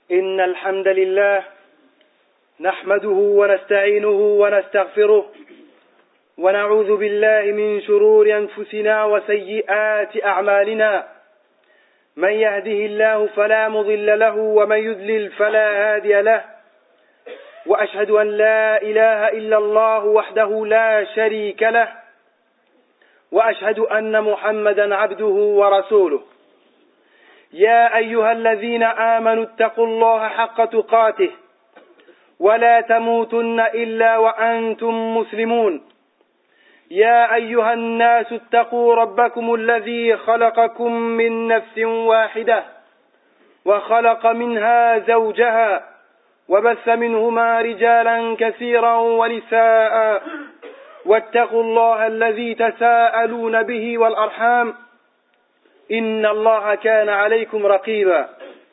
إن الحمد لله نحمده ونستعينه ونستغفره ونعوذ بالله من شرور أنفسنا وسيئات أعمالنا من يهده الله فلا مضل له ومن يضلل فلا هادي له وأشهد أن لا إله إلا الله وحده لا شريك له وأشهد أن محمدا عبده ورسوله يا أيها الذين آمنوا اتقوا الله حق تقاته ولا تموتن إلا وأنتم مسلمون يا أيها الناس اتقوا ربكم الذي خلقكم من نفس واحدة وخلق منها زوجها وبث منهما رجالا كثيرا ونساء واتقوا الله الذي تساءلون به والأرحام إن الله كان عليكم رقيبا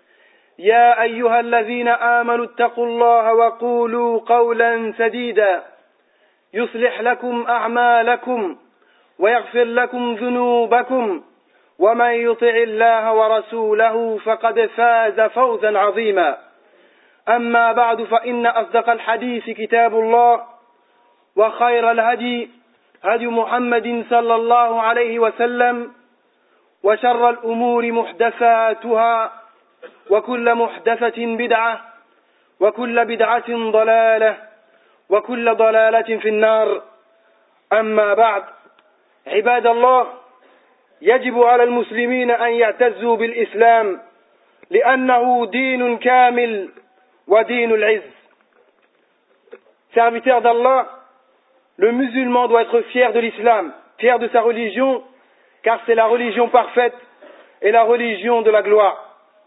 يا أيها الذين آمنوا اتقوا الله وقولوا قولا سديدا يصلح لكم أعمالكم ويغفر لكم ذنوبكم ومن يطع الله ورسوله فقد فاز فوزا عظيما أما بعد فإن أصدق الحديث كتاب الله وخير الهدي هدي محمد صلى الله عليه وسلم وشر الأمور محدثاتها وكل محدثة بدعة وكل بدعة ضلالة وكل ضلالة في النار أما بعد عباد الله يجب على المسلمين أن يعتزوا بالإسلام لأنه دين كامل ودين العز. Serviteur d'Allah, le musulman doit être fier de l'islam, fier de sa religion, car c'est la religion parfaite et la religion de la gloire.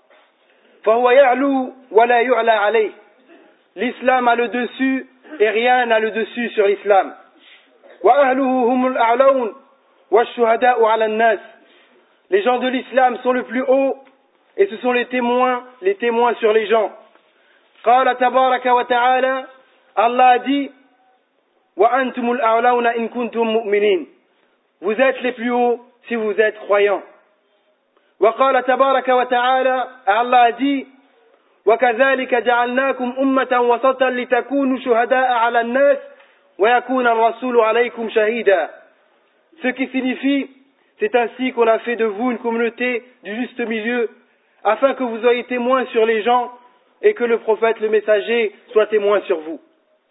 فهو يعلو ولا يعلى عليه. L'islam a le dessus et rien n'a le dessus sur l'islam. وأهله هم الأعلون والشهداء على الناس. Les gens de l'islam sont le plus haut et ce sont les témoins sur les gens. قال تبارك وتعالى, Allah dit وأنتم الأعلون إن كنتم مؤمنين. Vous êtes les plus hauts si vous êtes croyants. وقال تبارك وتعالى, Allah dit وكذلك جعلناكم أمة وسطا لتكونوا شهداء على الناس ويكون الرسول عليكم شهيدا. Ce qui signifie, c'est ainsi qu'on a fait de vous une communauté du juste milieu, afin que vous soyez témoins sur les gens et que le prophète, le messager, soit témoin sur vous.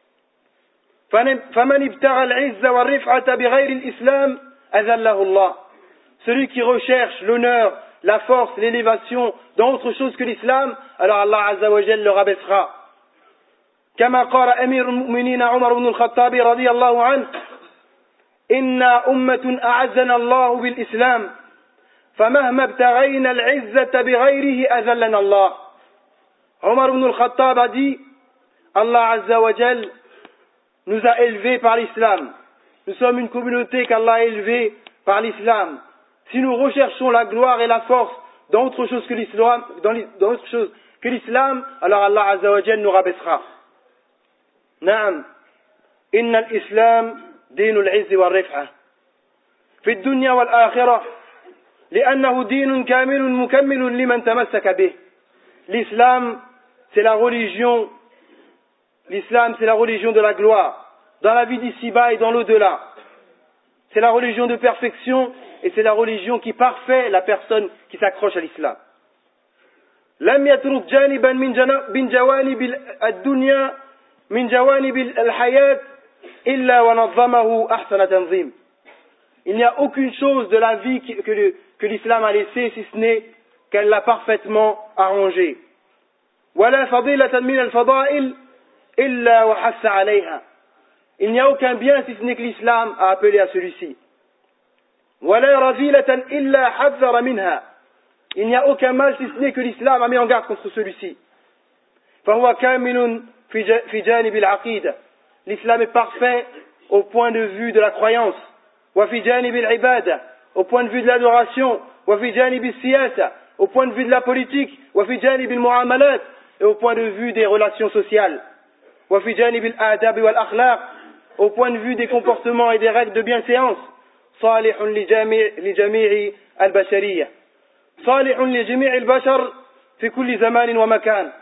فمن ابتغى العز والرفعة بغير الإسلام أذله الله. Celui qui recherche l'honneur, la force, l'élévation dans autre chose que l'islam, alors Allah Azza wa Jalla le rabaissera. كما قال أمير المؤمنين عمر بن الخطاب رضي الله عنه إنا أمة أعزنا الله بالإسلام فمهما ابتغينا العزة بغيره أذلنا الله. Omar ibn al-Khattab a dit, Allah Azza wa Jal nous a élevés par l'islam. Nous sommes une communauté qu'Allah a élevée par l'islam. Si nous recherchons la gloire et la force dans autre chose que l'islam, alors Allah Azza wa Jal nous rabaissera. Naam, inna al-islam dinu al-izzi wal-rif'a fi ad-dunya wal-akhirah li'annahu dinun kamilun mukammilun liman tamassaka bih. L'islam, c'est la religion de la gloire, dans la vie d'ici-bas et dans l'au-delà. C'est la religion de perfection et c'est la religion qui parfait la personne qui s'accroche à l'islam. لم يترك جانبا من جوانب الدنيا من جوانب الحياة إلا ونظمه أحسن تنظيم. Il n'y a aucune chose de la vie que l'islam a laissé si ce n'est qu'elle l'a parfaitement arrangé. ولا فضيلة من الفضائل إلا وحث عليها. Il n'y a aucun bien si ce n'est que l'islam a appelé à celui-ci. ولا رذيلة إلا حذر منها. Il n'y a aucun mal si ce n'est que l'islam a mis en garde contre celui-ci. فهو كامل في جانب العقيدة. L'islam est parfait au point de vue de la croyance. وفي جانب العبادة, au point de vue de l'adoration. وفي جانب السياسة, au point de vue de la politique. وفي جانب المعاملات, et au point de vue des relations sociales. وفي جانب الآداب والأخلاق, au point de vue des comportements et des règles de bienséance. صالح لجميع البشرية. صالح لجميع البشر في كل زمان ومكان.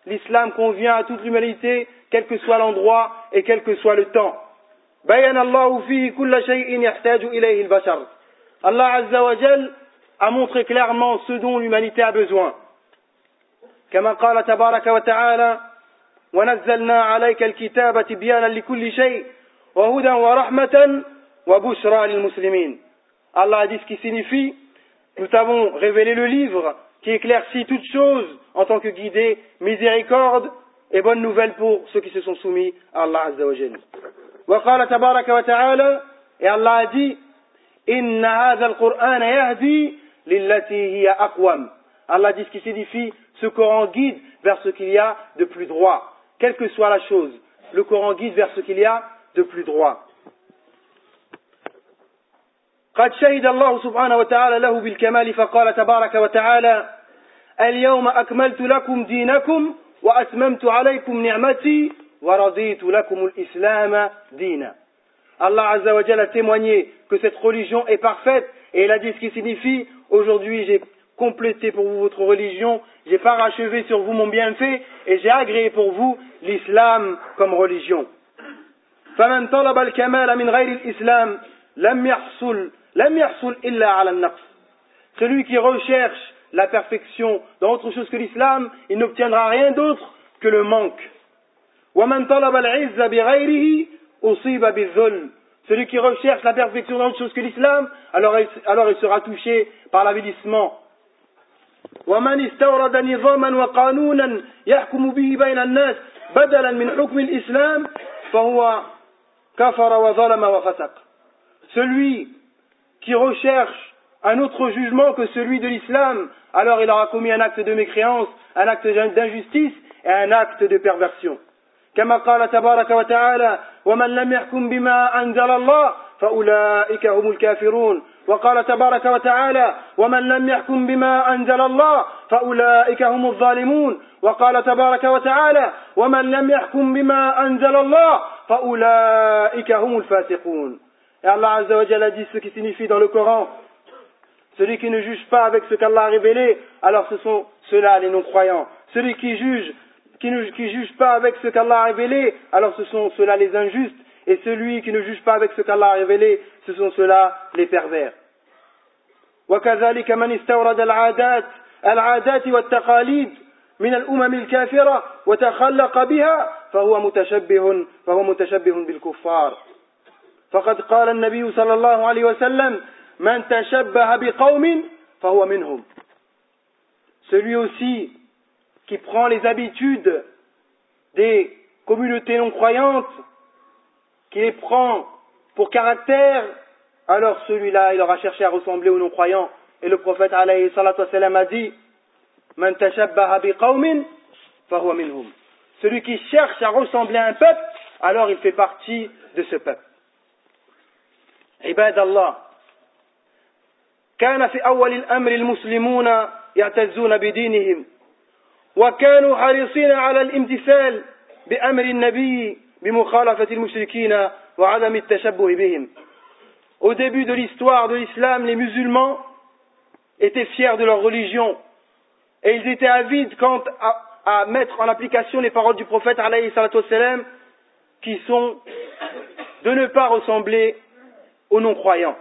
l'islam convient à toute l'humanité, quel que soit l'endroit et quel que soit le temps. بين الله فيه كل شيء يحتاج إليه البشر. Allah Azza wa Jal a montré clairement ce dont l'humanité a besoin. كما قال تبارك وتعالى ونزلنا عليك الكتاب تبيانا لكل شيء وهدى ورحمة وبشرى للمسلمين. Allah a dit ce qui signifie nous t'avons révélé le livre qui éclaircit toutes choses en tant que guidée, miséricorde et bonne nouvelle pour ceux qui se sont soumis à Allah Azza wa Jal. وقال تبارك وتعالى et Allah a dit إن هذا القرآن يهدي للتي هي أقوم. Allah dit ce qui signifie ce Coran guide vers ce qu'il y a de plus droit. Quelle que soit la chose, le Coran guide vers ce qu'il y a de plus droit. قد شهد الله سبحانه وتعالى له بالكمال فقال تبارك وتعالى اليوم أكملت لكم دينكم وأتممت عليكم نعمتي ورضيت لكم الإسلام دينا. Allah Azza wa Jal a témoigné que cette religion est parfaite et il a dit ce qui signifie aujourd'hui j'ai complété pour vous votre religion, j'ai parachevé sur vous mon bienfait et j'ai agréé pour vous l'islam comme religion. فمن طلب الكمال من غير الإسلام لم يحصل إلا على النقص. Celui qui recherche la perfection dans autre chose que l'islam, il n'obtiendra rien d'autre que le manque. ومن طلب العز بغيره أصيب بالذل. Celui qui recherche la perfection dans autre chose que l'islam, alors il sera touché par l'avilissement. ومن استورد نظاما وقانونا يحكم به بين الناس بدلا من حكم الإسلام فهو كفر وظلم وفسق. Celui qui recherche un autre jugement que celui de l'islam, alors il aura commis un acte de mécréance, un acte d'injustice et un acte de perversion. كما قال تبارك وتعالى ومن لم يحكم بما أنزل الله فأولئك هم الكافرون. وقال تبارك وتعالى ومن لم يحكم بما أنزل الله فأولئك هم الظالمون. وقال تبارك وتعالى ومن لم يحكم بما أنزل الله فأولئك هم الفاسقون. Et Allah Azza wa Jalla dit ce qui signifie dans le Coran celui qui ne juge pas avec ce qu'Allah a révélé, alors ce sont ceux-là les non-croyants. Celui qui juge pas avec ce qu'Allah a révélé, alors ce sont ceux-là les injustes. Et celui qui ne juge pas avec ce qu'Allah a révélé, ce sont ceux-là les pervers. وكذلك من استورد العادات والتقاليد من الأمم الكافرة وتخلق بها فهو متشبه بالكفار. فقد قال النبي صلى الله عليه وسلم من تشبه بقوم فهو منهم. Celui aussi qui prend les habitudes des communautés non croyantes, qui les prend pour caractère, alors celui-là, il aura cherché à ressembler aux non-croyants. Et le prophète alayhi salatu wassalam a dit Man tashabbaha biqawmin fahuwa minhum. Celui qui cherche à ressembler à un peuple, alors il fait partie de ce peuple. عباد الله كان في أول الأمر المسلمون يعتزون بدينهم وكانوا حريصين على الامتثال بأمر النبي بمخالفة المشركين وعدم التشبه بهم. Au début de l'histoire de l'islam, les musulmans étaient fiers de leur religion et ils étaient avides quant à mettre en application les paroles du prophète alayhi salatu wassalam qui sont de ne pas ressembler aux non-croyants.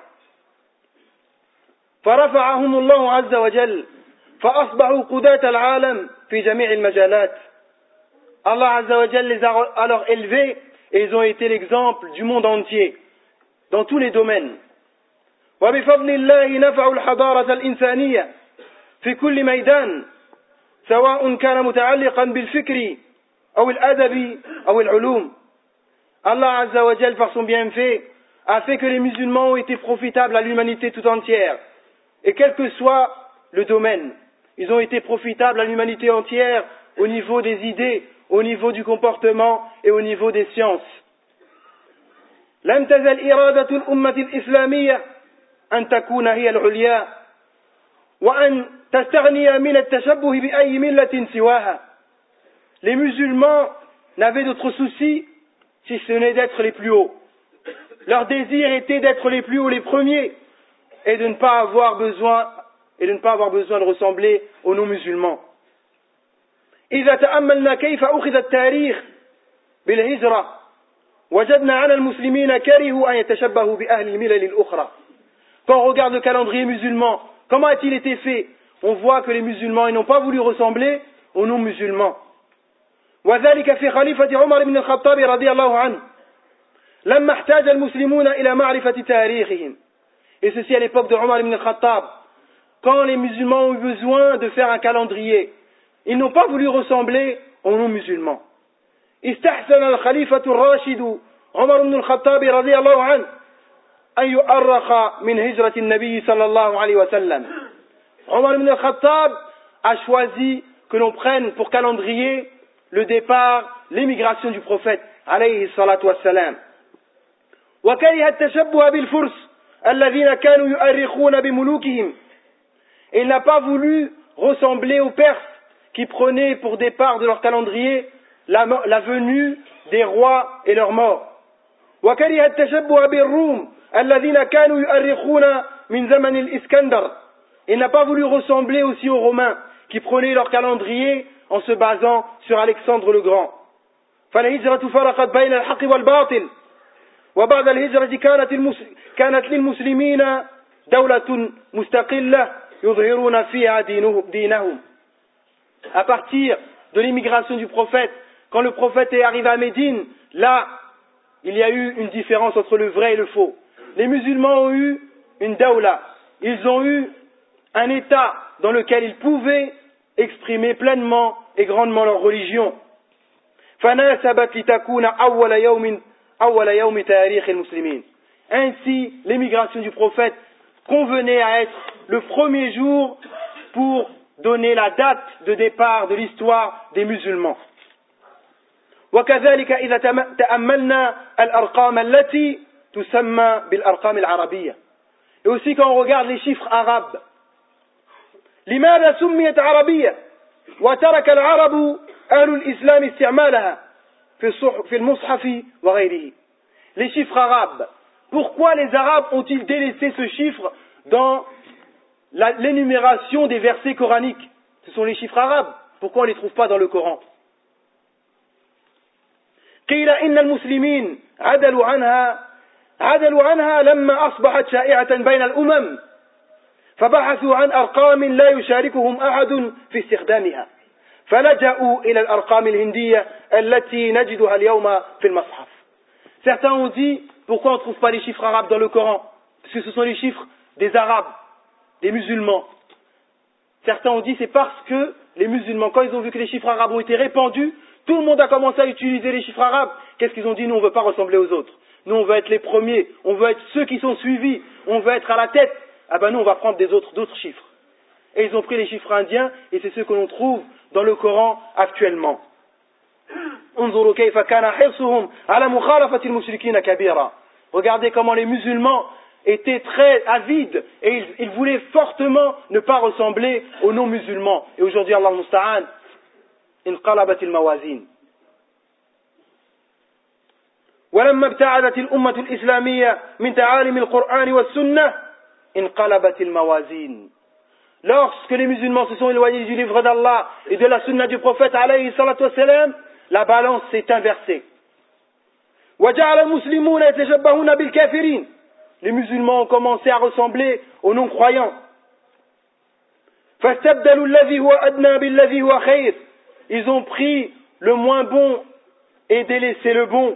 فرفعهم الله عز وجل فأصبحوا قداة العالم في جميع المجالات. Allah Azza wa Jal les a alors élevés et ils ont été l'exemple du monde entier dans tous les domaines. وبفضل الله نفعوا الحضارة الإنسانية في كل ميدان سواء كان متعلقا بالفكر أو الأدب أو العلوم. Allah Azza wa Jal par son bienfait a fait que les musulmans ont été profitables à l'humanité tout entière. Et quel que soit le domaine, ils ont été profitables à l'humanité entière au niveau des idées, au niveau du comportement et au niveau des sciences. لم تزل إرادة الأمة الإسلامية أن تكون هي العليا وأن تستغني من التشبه بأي ملة سواها. Les musulmans n'avaient d'autre souci si ce n'est d'être les plus hauts. Leur désir était d'être les plus hauts, les premiers, et de ne pas avoir besoin de ressembler aux non-musulmans. إذا تأملنا كيف أخذ التاريخ بالهجرة وجدنا أن المسلمين كرهوا أن يتشبهوا بأهل الملل الأخرى. Quand on regarde le calendrier musulman, comment a-t-il été fait? On voit que les musulmans n'ont pas voulu ressembler aux non-musulmans. وذلك في خليفة عمر بن الخطاب رضي الله عنه لما احتاج المسلمون إلى معرفة تاريخهم. Et ceci à l'époque de Omar ibn al-Khattab, quand les musulmans ont eu besoin de faire un calendrier, ils n'ont pas voulu ressembler aux non-musulmans. استحسن الخليفة الراشد عمر بن الخطاب رضي الله عنه أن يؤرخ من هجرة النبي صلى الله عليه وسلم. Omar ibn al-Khattab a choisi que l'on prenne pour calendrier le départ, l'émigration du prophète عليه الصلاة والسلام. وكره التشبه بالفرس الذين كانوا يؤرخون بملوكهم. Il n'a pas voulu ressembler aux Perses qui prenaient pour départ de leur calendrier la venue des rois et leur mort. وكره التشبه بالروم الذين كانوا يؤرخون من زمن الإسكندر. Il n'a pas voulu ressembler aussi aux Romains qui prenaient leur calendrier en se basant sur Alexandre le Grand. فالهجرة فرقت بين الحق والباطل. وبعد الهجرة كانت للمسلمين دولة مستقلة يظهرون فيها دينهم. À partir de l'immigration du prophète, quand le prophète est arrivé à Médine, là, il y a eu une différence entre le vrai et le faux. Les musulmans ont eu une dawla, ils ont eu un état dans lequel ils pouvaient exprimer pleinement et grandement leur religion. فناسبت لتكون أول يوم تاريخ المسلمين. Ainsi, l'émigration du prophète convenait à être le premier jour pour donner la date de départ de l'histoire des musulmans. وكذلك إذا تأملنا الأرقام التي تسمى بالأرقام العربية. Et aussi quand on regarde les chiffres arabes. لماذا سميت عربية وترك العرب أهل الإسلام استعمالها في المصحف وغيره. Les chiffres arabes. Pourquoi les Arabes ont-ils délaissé ce chiffre dans l'énumération des versets coraniques? Ce sont les chiffres arabes. Pourquoi on ne les trouve pas dans le Coran? قيل إن المسلمين عدلوا عنها لما أصبحت شائعة بين الأمم فبحثوا عن أرقام لا يشاركهم أحد في استخدامها فلجأوا إلى الأرقام الهندية التي نجدها اليوم في المصحف. Certains ont dit, pourquoi on ne trouve pas les chiffres arabes dans le Coran? Parce que ce sont les chiffres des Arabes, des musulmans. Certains ont dit, c'est parce que les musulmans, quand ils ont vu que les chiffres arabes ont été répandus, tout le monde a commencé à utiliser les chiffres arabes. Qu'est-ce qu'ils ont dit? Nous, on ne veut pas ressembler aux autres. Nous, on veut être les premiers. On veut être ceux qui sont suivis. On veut être à la tête. Ah ben nous, on va prendre d'autres chiffres. Et ils ont pris les chiffres indiens, et c'est ceux que l'on trouve dans le Coran actuellement. Regardez comment les musulmans étaient très avides et ils voulaient fortement ne pas ressembler aux non-musulmans. Et aujourd'hui, Allah musta'an, انقلبت الموازين. ولما ابتعدت الأمة الإسلامية من تعاليم القرآن والسنة انقلبت الموازين. Lorsque les musulmans se sont éloignés du livre d'Allah et de la sunna du prophète alayhi salatu wassalam, la balance s'est inversée. وجعل المسلمون يتشبهون بالكافرين. Les musulmans ont commencé à ressembler aux non-croyants. فاستبدلوا الذي هو أدنى بالذي هو خير. Ils ont pris le moins bon et délaissé le bon.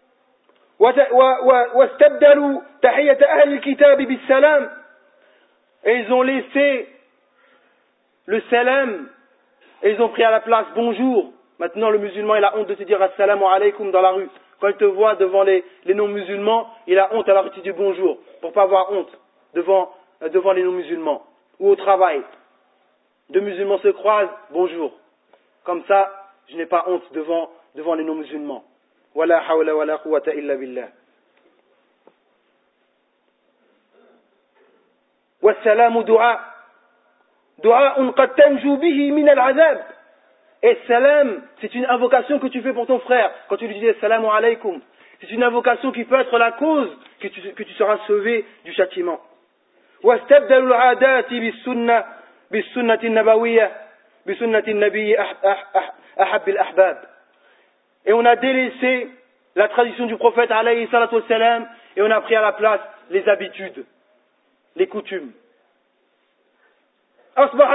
واستبدلوا تحية أهل الكتاب بالسلام. Et ils ont laissé le salam et ils ont pris à la place bonjour. Maintenant le musulman il a honte de te dire assalamu alaykum dans la rue. Quand il te voit devant les non-musulmans, il a honte, alors il te dit bonjour pour pas avoir honte devant les non-musulmans. Ou au travail, deux musulmans se croisent, bonjour. Comme ça, je n'ai pas honte devant les non-musulmans. Wala hawla wala quwwata illa billah. Wassalamu du'a. Du'a'un qad tanju bihi min al-'adhab. Et salam, c'est une invocation que tu fais pour ton frère. Quand tu lui dis assalamu alaykum, c'est une invocation qui peut être la cause que tu seras sauvé du châtiment. واستبدلوا العادات بالسنة النبوية بسنة النبي أحب الأحباب. Et on a délaissé la tradition du prophète alayhi salatu wassalam et on a pris à la place les habitudes, les coutumes. أصبح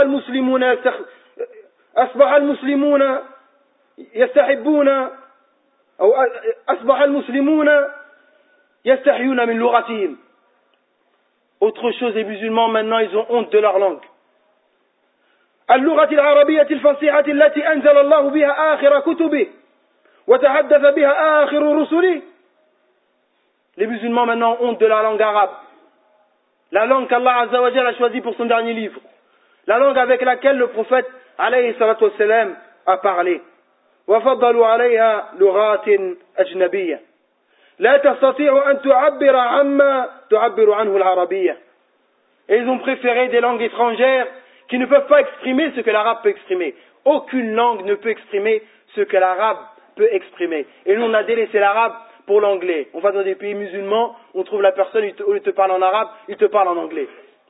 المسلمون يستحبون أو أصبح المسلمون يستحيون من لغتهم. Autre chose, les musulmans maintenant ils ont honte de leur langue. اللغة العربية الفصيحة التي أنزل الله بها آخر كتبه وتحدث بها آخر رسله. Les musulmans maintenant ont honte de la langue arabe. La langue qu'Allah Azza wa Jalla a choisie pour son dernier livre. La langue avec laquelle le prophète alayhi salatu wassalam a parlé. وفضلوا عليها لغات أجنبية لا تستطيع أن تعبر عما تعبر عنه العربية. Et ils ont préféré des langues étrangères qui ne peuvent pas exprimer ce que l'arabe peut exprimer. Aucune langue ne peut exprimer ce que l'arabe peut exprimer. Et nous on a délaissé l'arabe pour l'anglais. On va dans des pays musulmans, on trouve la personne, au lieu de te parler en arabe, il te parle en anglais.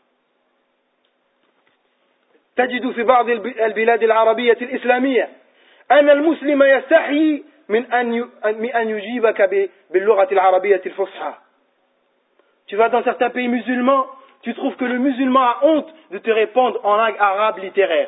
تجد في بعض البلاد العربية الإسلامية أن المسلم يستحي من أن يجيبك باللغة العربية الفصحى. Tu vas dans certains pays musulmans, tu trouves que le musulman a honte de te répondre en langue arabe littéraire.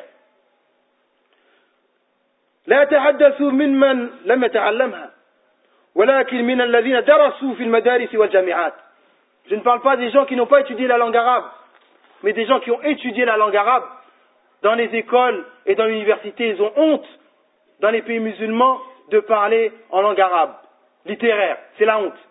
لا يتحدث ممن لم يتعلمها ولكن من الذين درسوا في المدارس والجامعات. Je ne parle pas des gens qui n'ont pas étudié la langue arabe, mais des gens qui ont étudié la langue arabe dans les écoles et dans l'université. Ils ont honte dans les pays musulmans de parler en langue arabe littéraire. C'est la honte.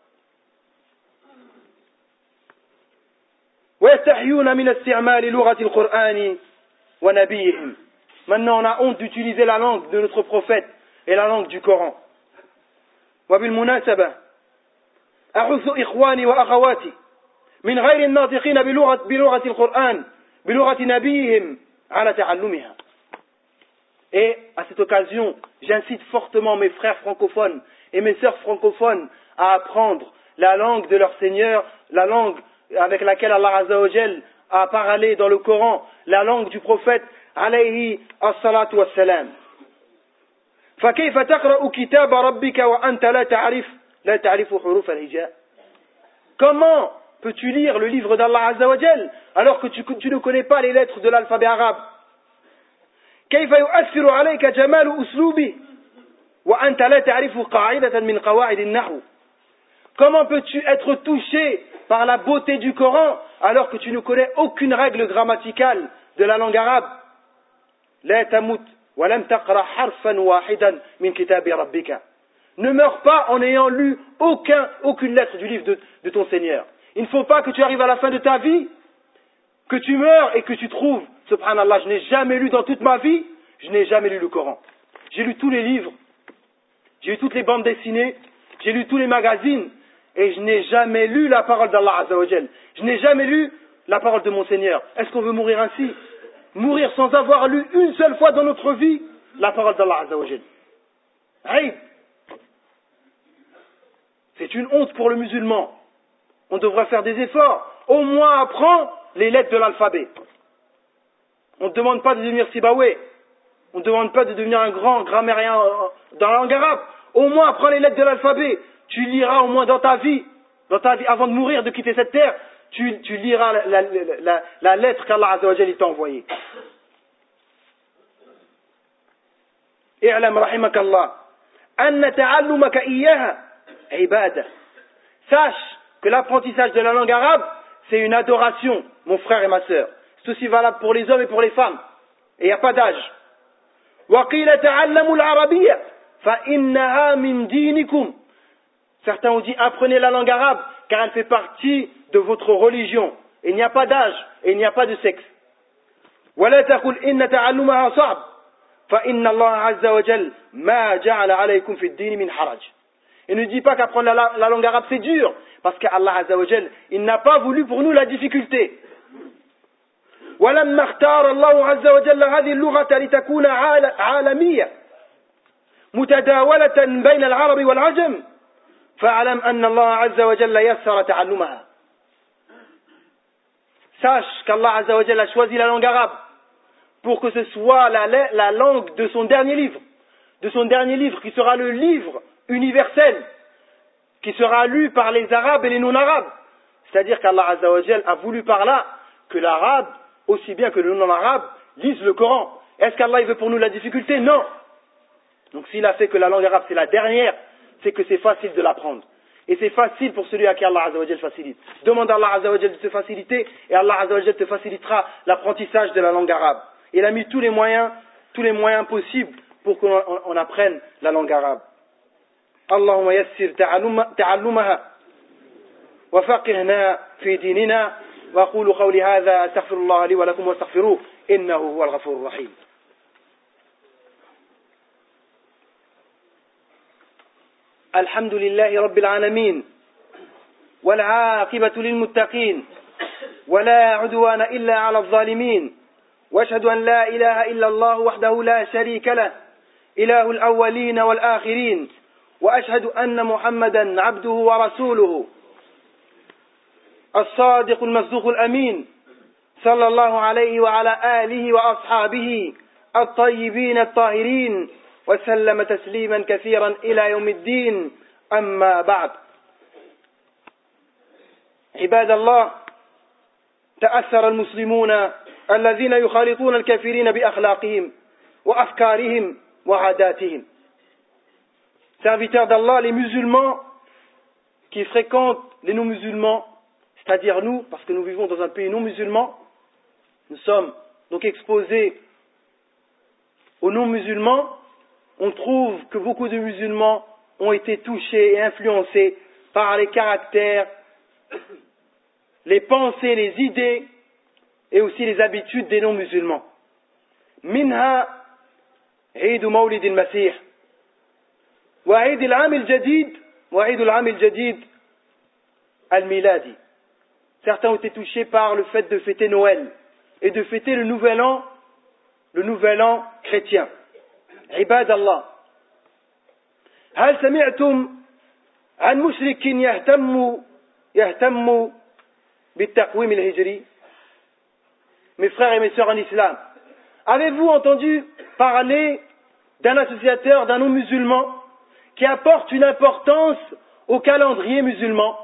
ويستحيون من استعمال لغة القرآن ونبيهم. Maintenant on a honte d'utiliser la langue de notre prophète et la langue du Coran. وبالمناسبة أحث إخواني وأخواتي من غير الناطقين بلغة القرآن بلغة نبيهم على تعلمها. Et à cette occasion, j'incite fortement mes frères francophones et mes sœurs francophones à apprendre la langue de leur Seigneur, la langue avec laquelle Allah Azza wa Jal a parlé dans le Coran, la langue du prophète alayhi as-salatu was-salam. فكيف تقرأ كتاب ربك وأنت لا تعرف حروف الهجاء. Comment peux-tu lire le livre d'Allah Azza wa Jal alors que tu ne connais pas les lettres de l'alphabet arabe? كيف يؤثر عليك جمال أسلوبه وأنت لا تعرف قاعدة من قواعد النحو. Comment peux-tu être touché par la beauté du Coran alors que tu ne connais aucune règle grammaticale de la langue arabe? لا تمت ولم تقرأ حرفا واحدا من كتاب ربك. Ne meurs pas en ayant lu aucune lettre du livre de ton Seigneur. Il ne faut pas que tu arrives à la fin de ta vie, que tu meurs et que tu trouves, subhanallah, je n'ai jamais lu dans toute ma vie, je n'ai jamais lu le Coran. J'ai lu tous les livres, j'ai lu toutes les bandes dessinées, j'ai lu tous les magazines, et je n'ai jamais lu la parole d'Allah Azza wa Jal. Je n'ai jamais lu la parole de mon Seigneur. Est-ce qu'on veut mourir ainsi? Mourir sans avoir lu une seule fois dans notre vie la parole d'Allah Azza wa Jal. Aïe! C'est une honte pour le musulman. On devrait faire des efforts. Au moins apprends les lettres de l'alphabet. On ne demande pas de devenir Sibawé. On ne demande pas de devenir un grand grammairien dans la langue arabe. Au moins apprends les lettres de l'alphabet. Tu liras au moins dans ta vie, avant de mourir, de quitter cette terre, tu liras la lettre qu'Allah Azza wa Jalla t'a envoyée. اعلم رحمك الله أن تعلمك إياها عبادة. Sache que l'apprentissage de la langue arabe, c'est une adoration, mon frère et ma sœur. C'est aussi valable pour les hommes et pour les femmes. Et il n'y a pas d'âge. وقيل تعلموا العربية فإنها من دينكم. Certains ont dit apprenez la langue arabe car elle fait partie de votre religion. Il n'y a pas d'âge et il n'y a pas de sexe. ولا تقل إن تعلمها صعب فإن الله عز وجل ما جعل عليكم في الدين من حرج. Et ne dis pas qu'apprendre la langue arabe c'est dur parce qu'Allah Azza wa Jal, il n'a pas voulu pour nous la difficulté. ولما اختار الله عز وجل هذه اللغة لتكون عالمية متداولة بين العرب والعجم فاعلم أن الله عز وجل يسر تعلمها. Sache qu'Allah Azza wa Jalla a choisi la langue arabe pour que ce soit la langue de son dernier livre, de son dernier livre, qui sera le livre universel, qui sera lu par les Arabes et les non-Arabes. C'est-à-dire qu'Allah Azza wa Jal a voulu par là que l'Arabe, aussi bien que le non-Arabe, lise le Coran. Est-ce qu'Allah veut pour nous la difficulté? Non. Donc s'il a fait que la langue arabe c'est la dernière, c'est que c'est facile de l'apprendre. Et c'est facile pour celui à qui Allah Azza wa Jal facilite. Demande à Allah Azza wa Jal de te faciliter, et Allah Azza wa Jal te facilitera l'apprentissage de la langue arabe. Il a mis tous les moyens possibles pour qu'on apprenne la langue arabe. Allahumma yassir ta'allumaha wa faqihna fi dinina wa aqulu qawli hadha astaghfirullah li wa lakum wastaghfiruhu innahu huwal ghafurur rahim. الحمد لله رب العالمين والعاقبة للمتقين ولا عدوان إلا على الظالمين وأشهد أن لا إله إلا الله وحده لا شريك له إله الأولين والآخرين وأشهد أن محمدا عبده ورسوله الصادق المصدوق الأمين صلى الله عليه وعلى آله وأصحابه الطيبين الطاهرين وسلم تسليما كثيرا إلى يوم الدين أما بعد عباد الله تأثر المسلمون الذين يخالطون الكافرين بأخلاقهم وأفكارهم وعاداتهم. Serviteurs d'Allah, les musulmans qui fréquentent les non-musulmans, c'est-à-dire nous, parce que nous vivons dans un pays non-musulman, nous sommes donc exposés aux non-musulmans. On trouve que beaucoup de musulmans ont été touchés et influencés par les caractères, les pensées, les idées et aussi les habitudes des non-musulmans. Minha عيد مولد المسيح وعيد العام الجديد وعيد العام الجديد الميلادي. Certains ont été touchés par le fait de fêter Noël et de fêter le nouvel an chrétien. عباد الله هل سمعتم عن مشرك يهتم بالتقويم الهجري؟ Mes frères et mes sœurs en islam, avez-vous entendu parler d'un associateur, d'un non-musulman qui apporte une importance au calendrier musulman?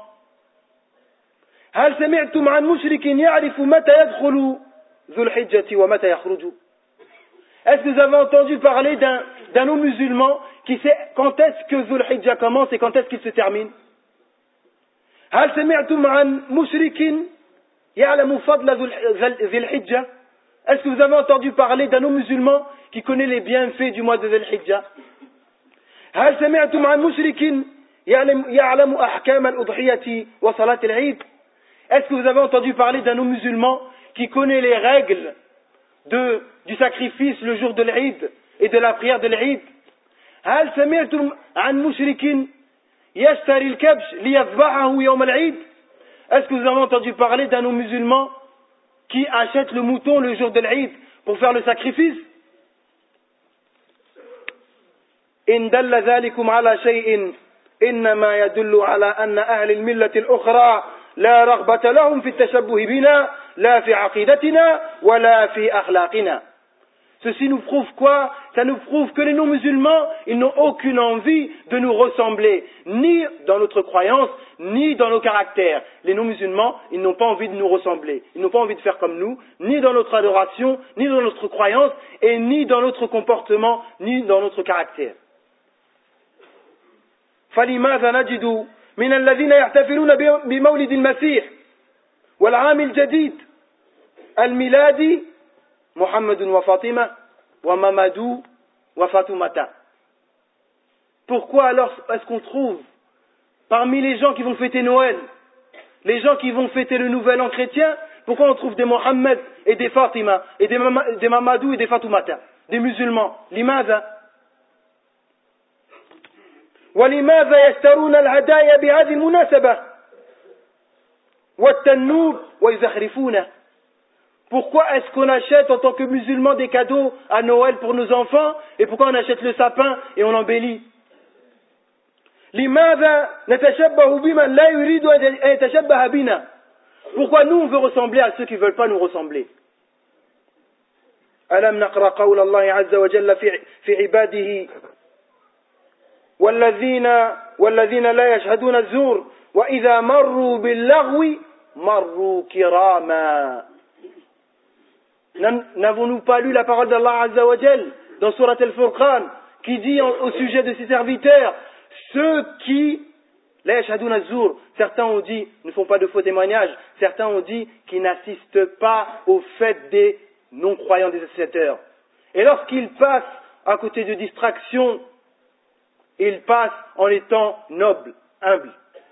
هل سمعتم عن مشرك يعرف متى يدخل ذو الحجة ومتى يخرج؟ Est-ce que vous avez entendu parler d'un non-musulman qui sait quand est-ce que Dhul Hijjah commence et quand est-ce qu'il se termine? هل سمعتم عن مشرك يعلم فضل ذي الحجة؟ Est-ce que vous avez entendu parler d'un non-musulman qui connaît les bienfaits du mois de Dhul Hijjah? هل سمعتم عن مشرك يعلم أحكام الأضحية وصلاة العيد؟ Est-ce que vous avez entendu parler d'un non-musulman qui connaît les règles du sacrifice le jour de l'Eid et de la prière de l'Eid? هل سمعتم عن مشرك يشتري الكبش ليذبحه يوم العيد؟ Est-ce que vous avez entendu parler d'un non-musulman qui achète le mouton le jour de l'Eid pour faire le sacrifice? إن دل ذلكم على شيء إنما يدل على أن أهل الملة الأخرى لا رغبة لهم في التشبه بنا لا في عقيدتنا ولا في أخلاقنا. Ceci nous prouve quoi? Ça nous prouve que les non-musulmans, ils n'ont aucune envie de nous ressembler, ni dans notre croyance, ni dans nos caractères. Les non-musulmans, ils n'ont pas envie de nous ressembler. Ils n'ont pas envie de faire comme nous, ni dans notre adoration, ni dans notre croyance, et ni dans notre comportement, ni dans notre caractère. فلماذا نجد من الذين يحتفلون بمولد المسيح والعام الجديد الميلادي محمد وفاطمة ومامادou وفاطمة? Pourquoi alors est-ce qu'on trouve parmi les gens qui vont fêter Noël, les gens qui vont fêter le nouvel an chrétien, pourquoi on trouve des Mohammed et des Fatima et des Mamadou et des Fatoumata, des musulmans? لماذا؟ ولماذا يشترون الهدايا بهذه المناسبة والتنوب ويزخرفونه? Pourquoi est-ce qu'on achète en tant que musulmans des cadeaux à Noël pour nos enfants, et pourquoi on achète le sapin et on l'embellit? لماذا نتشبه بمن لا يريد أن يتشبه بنا? Pourquoi nous on veut ressembler à ceux qui ne veulent pas nous ressembler? ألم نقرأ قول الله عز وجل في عباده والذين لا يشهدون الزور وإذا مروا باللغو مروا كراما. N'avons-nous pas lu la parole d'Allah Azza wa Jal dans Surat Al-Furqan qui dit au sujet de ses serviteurs, ceux qui la yashhadun az-zur, certains ont dit ne font pas de faux témoignages, certains ont dit qu'ils n'assistent pas au fait des non-croyants, des associateurs. Et lorsqu'ils passent à côté de distractions, ils passent en étant nobles, humbles.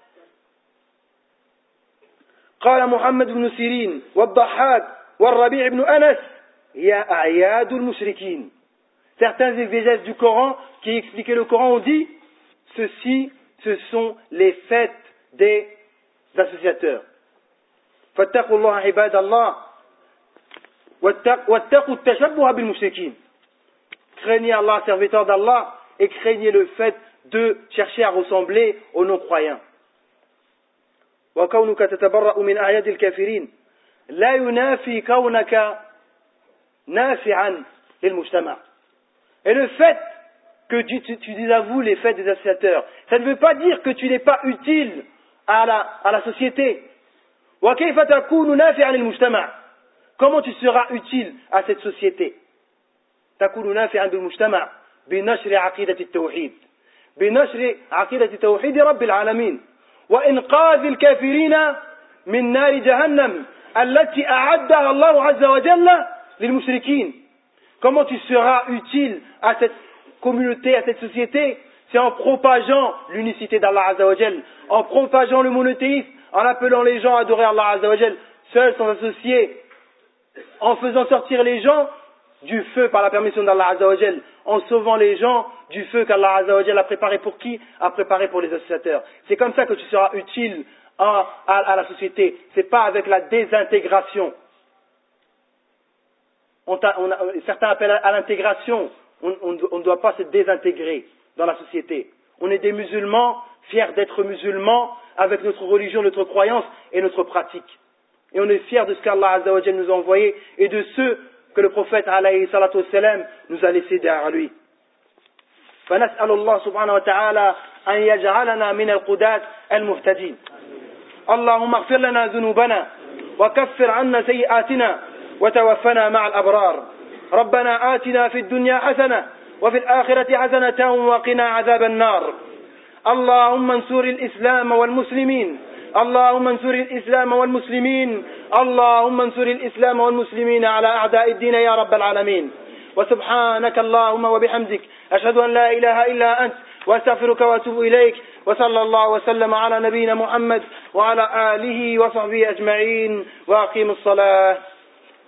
قال محمد بن سيرين والضحاك والربيع بن أنس هي أعياد المشركين. Certains exégètes du Coran qui expliquaient le Coran ont dit ceci, ce sont les fêtes des associateurs. فاتقوا الله عباد الله واتقوا التشبه بالمشركين. Craignez Allah, serviteur d'Allah, et craignez le fait de chercher à ressembler aux non-croyants. وكونك تتبرأ من أعياد الكافرين لا ينافي كونك نافعا للمجتمع. Et le fait que tu désavoues les fêtes des associateurs, ça ne veut pas dire que tu n'es pas utile à la société. وكيف تكون نافعا للمجتمع. Comment tu seras utile à cette société? تكون نافعا بالمجتمع بنشر عقيدة التوحيد، بنشر عقيدة توحيد رب العالمين، وإنقاذ الكافرين من نار جهنم التي أعدها الله عز وجل للمشركين. Comment tu seras utile à cette communauté, à cette société? C'est en propageant l'unicité d'Allah Azza wa Jal, en propageant le monothéisme, en appelant les gens à adorer Allah Azza wa Jal, seuls sans associés, en faisant sortir les gens du feu par la permission d'Allah Azza wa Jal, en sauvant les gens du feu qu'Allah Azza wa Jal a préparé pour qui? A préparé pour les associateurs. C'est comme ça que tu seras utile à la société. C'est pas avec la désintégration. Certains appellent à l'intégration. On ne doit pas se désintégrer dans la société. On est des musulmans, fiers d'être musulmans, avec notre religion, notre croyance et notre pratique. Et on est fiers de ce qu'Allah Azza wa Jal nous a envoyé et de ceux que le prophète alayhi salatu wassalam nous a laissés derrière lui. فنسأل الله سبحانه وتعالى أن يجعلنا من القداة المهتدين. اللهم اغفر لنا ذنوبنا وكفر عنا سيئاتنا وتوفنا مع الأبرار. ربنا آتنا في الدنيا حسنة وفي الآخرة حسنة وقنا عذاب النار. اللهم انصر الإسلام والمسلمين. اللهم انصر الإسلام والمسلمين. اللهم انصر الإسلام والمسلمين على أعداء الدين يا رب العالمين. وسبحانك اللهم وبحمدك أشهد أن لا إله إلا أنت وأستغفرك وأتوب إليك. وصلى الله وسلم على نبينا محمد وعلى آله وصحبه أجمعين وأقيموا الصلاة.